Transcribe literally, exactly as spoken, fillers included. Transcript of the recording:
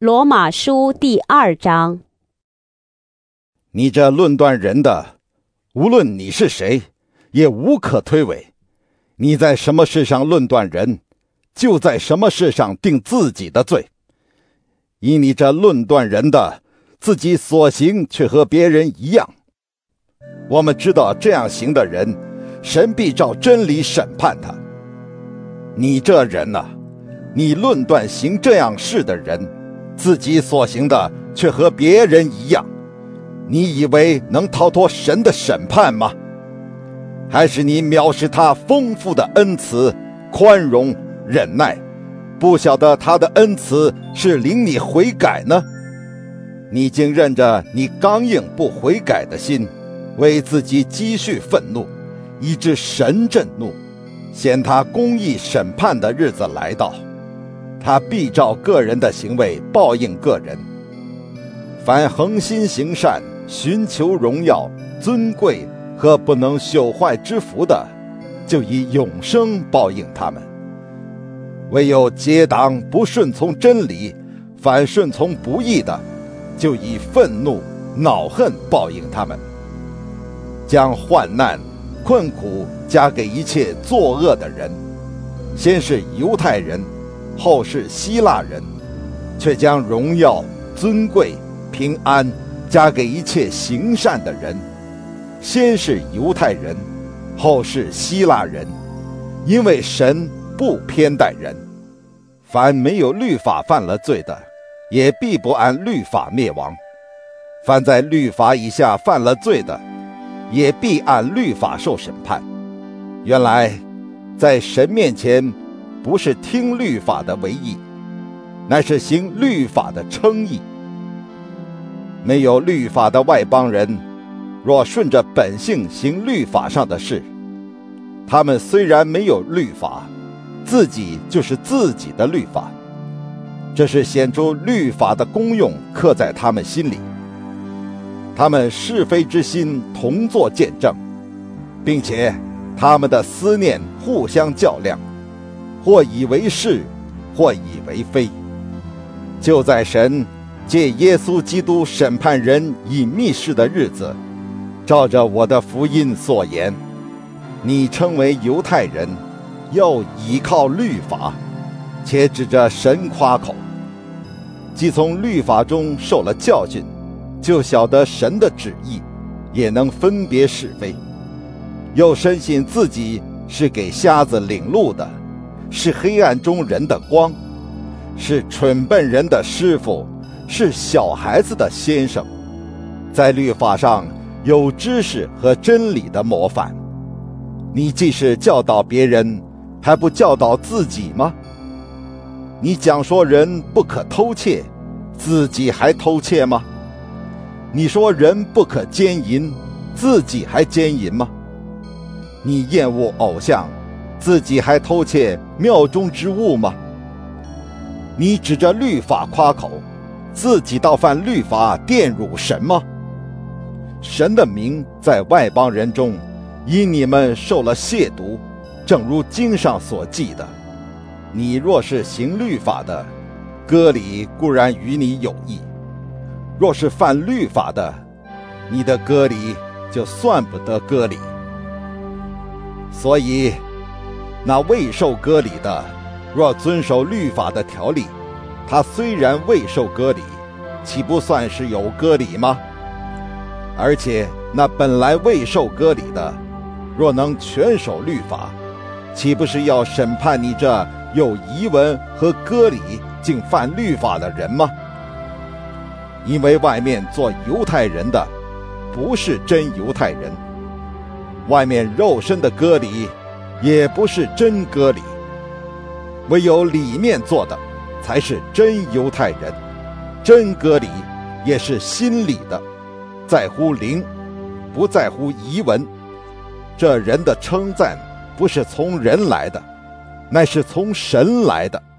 罗马书第二章。 你这论断人的，无论你是谁，也无可推诿。你在什么事上论断人，就在什么事上定自己的罪。以你这论断人的，自己所行却和别人一样。我们知道这样行的人，神必照真理审判他。你这人呐、啊，你论断行这样事的人，自己所行的却和别人一样，你以为能逃脱神的审判吗？还是你藐视他丰富的恩慈、宽容、忍耐，不晓得他的恩慈是领你悔改呢？你竟任着你刚硬不悔改的心，为自己积蓄愤怒，以致神震怒，嫌他公义审判的日子来到，他必照个人的行为报应个人。凡恒心行善、寻求荣耀、尊贵和不能朽坏之福的，就以永生报应他们。唯有结党不顺从真理，反顺从不义的，就以愤怒、恼恨报应他们。将患难、困苦加给一切作恶的人，先是犹太人，后是希腊人，却将荣耀、尊贵、平安加给一切行善的人，先是犹太人，后是希腊人，因为神不偏待人。凡没有律法犯了罪的，也必不按律法灭亡；凡在律法以下犯了罪的，也必按律法受审判。原来在神面前，不是听律法的为义，乃是行律法的称义。没有律法的外邦人，若顺着本性行律法上的事，他们虽然没有律法，自己就是自己的律法，这是显出律法的功用刻在他们心里。他们是非之心同作见证，并且他们的思念互相较量，或以为是，或以为非。就在神借耶稣基督审判人隐秘事的日子，照着我的福音所言，你称为犹太人，又倚靠律法，且指着神夸口。既从律法中受了教训，就晓得神的旨意，也能分别是非，又深信自己是给瞎子领路的，是黑暗中人的光，是蠢笨人的师傅，是小孩子的先生，在律法上有知识和真理的模范。你既是教导别人，还不教导自己吗？你讲说人不可偷窃，自己还偷窃吗？你说人不可奸淫，自己还奸淫吗？你厌恶偶像，自己还偷窃庙中之物吗？你指着律法夸口，自己倒犯律法玷辱神吗？神的名在外邦人中，因你们受了亵渎，正如经上所记的。你若是行律法的，割礼固然与你有益；若是犯律法的，你的割礼就算不得割礼。所以那未受割礼的，若遵守律法的条例，他虽然未受割礼，岂不算是有割礼吗？而且那本来未受割礼的，若能全守律法，岂不是要审判你这有遗文和割礼竟犯律法的人吗？因为外面做犹太人的，不是真犹太人；外面肉身的割礼，也不是真割礼。唯有里面做的，才是真犹太人。真割礼也是心里的，在乎灵，不在乎遗文。这人的称赞，不是从人来的，乃是从神来的。